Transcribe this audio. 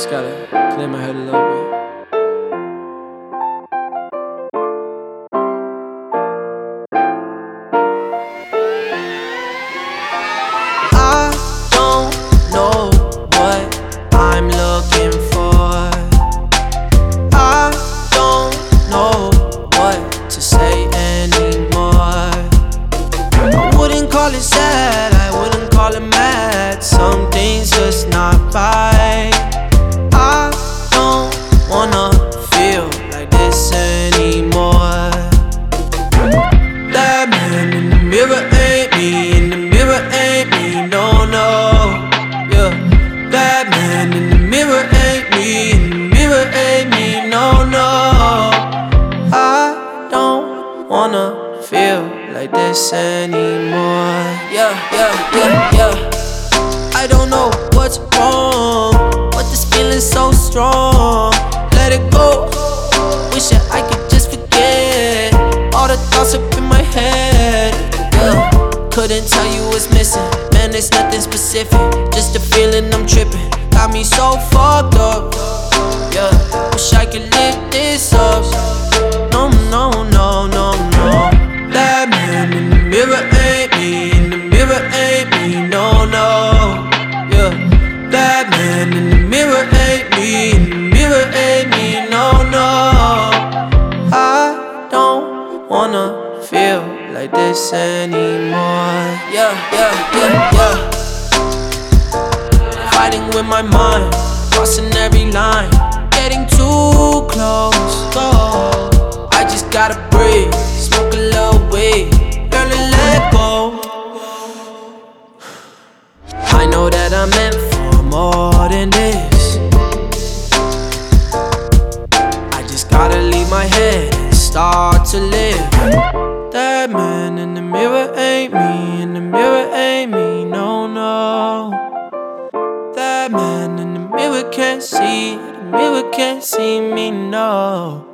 Just gotta clear my head a little bit. I don't know what I'm looking for. I don't know what to say anymore. I wouldn't call it sad, I wouldn't call it mad. Something's just not right. I don't wanna feel like this anymore. That man in the mirror ain't me, in the mirror ain't me, no, no. Yeah, that man in the mirror ain't me, in the mirror ain't me, no, no. I don't wanna feel like this anymore. Yeah, yeah, yeah, yeah. I don't know what's wrong, but this feeling's so strong. Let it go, wish that I could just forget all the thoughts up in my head. Yeah, couldn't tell you what's missing. Man, there's nothing specific, just a feeling I'm tripping. Got me so fucked up. Yeah, wish I could lift this up. No, no, no, no, no. That man in the mirror ain't me, in the mirror ain't me, no, no. Yeah, that man in the mirror ain't me, in the mirror ain't me, no, no. I don't wanna feel like this anymore. Yeah, yeah, yeah, yeah. Fighting with my mind, crossing every line, getting too close. Oh, I just gotta breathe, smoke a little weed, girl, and let go. I know that I'm meant for more than this. I just gotta leave my head and start to live. That man in the mirror ain't me, in the mirror ain't me, no, no. That man in the mirror can't see, the mirror can't see me, no.